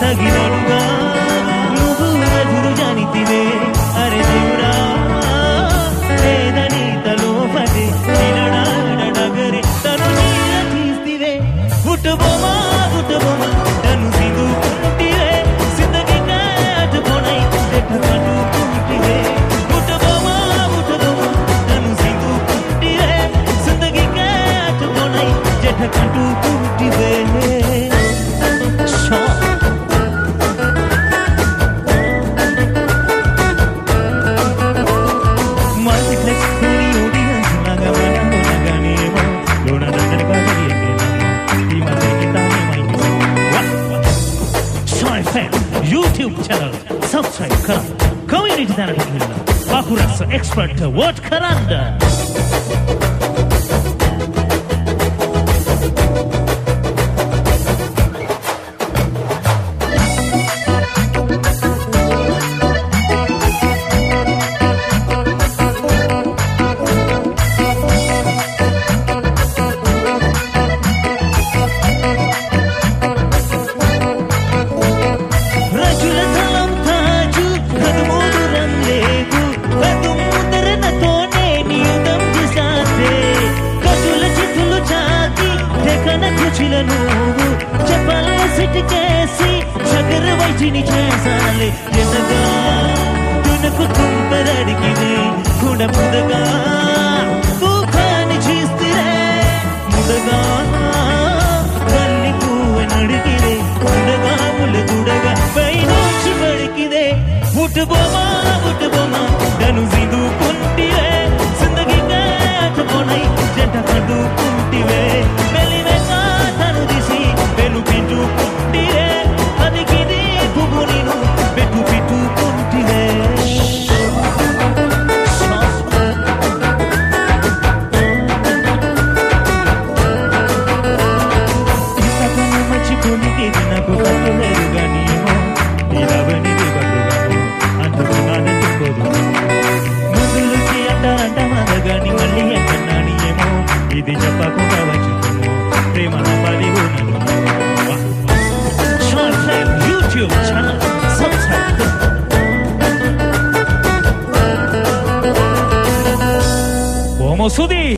తగినలుగా నువ్వు ఎదురు జానితివే అరే దేవుడా లేదని తలోపడి నిలడాడగరి తను నీల తీస్తివే గుట్టుబొమ్మా తను సిగ్గుకుంటివే సిందగి కాటుకొనై ఎట్ట కట్టుకుంటివే గుట్టుబొమ్మా తను సిగ్గుకుంటివే సిందగి కాటుకొనై ఎట్ట కట్టుకుంటివే YouTube channel subscribe kara community channel Bakuras expert what karanda నువ్వు చెప్పల సిటికేసి చగర వైటిని చేసాలి ఎనగా తునకు తుంపరడికినే గుణ ముదగా తూకాని చేస్తిరే ముదగా కల్లి కూవనడికినే ముదగా ములగుడగా పైనుంచి పడికిదే ముట్టుబొమ్మా తను సిగ్గుకుంటివే జిందగీగా అటుకొనై జంట కట్టుకుంటివే ఇది చెప్పకుండా వచ్చును ప్రేమ నవ్వాలి యూట్యూబ్ ఛానల్ సబ్స్క్రైబ్ ఓమో సుధీ